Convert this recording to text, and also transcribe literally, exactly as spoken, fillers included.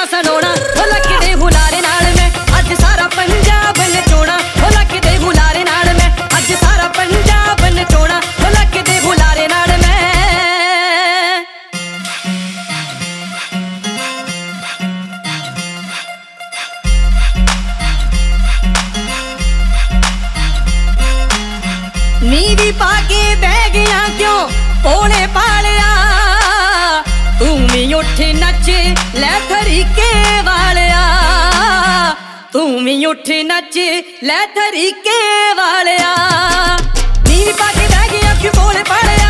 ਸੁਣਾਉਣਾ ਹੋ ਲੱਕਦੇ ਹੁਲਾਰੇ ਨਾਲ ਮੈਂ ਅੱਜ ਸਾਰਾ ਪੰਜਾਬ ਨਚਾਉਣਾ ਹੋ ਲੱਕਦੇ ਹੁਲਾਰੇ ਨਾਲ ਮੈਂ ਅੱਜ ਸਾਰਾ ਪੰਜਾਬ ਨਚਾਉਣਾ ਹੋ ਲੱਕਦੇ ਹੁਲਾਰੇ ਨਾਲ ਮੈਂ ਨੀਵੀਂ ਪਾ ਕੇ ਬਹਿ ਗਿਆ ਕਿਉਂ ਭੋਲੇ ਪਾਲਿਆ ਤੂੰ ਵੀ ਉੱਠ ਨੱਚ ਲੈ ਤਰੀਕੇ ਵਾਲਿਆ ਤੂੰ ਵੀ ਉੱਠ ਨੱਚ ਲੈ ਤਰੀਕੇ ਵਾਲਿਆ ਨੀਵੀਂ ਪਾ ਕੇ ਬਹਿ ਗਿਆ ਕਿਉਂ ਭੋਲੇ ਪਾਲਿਆ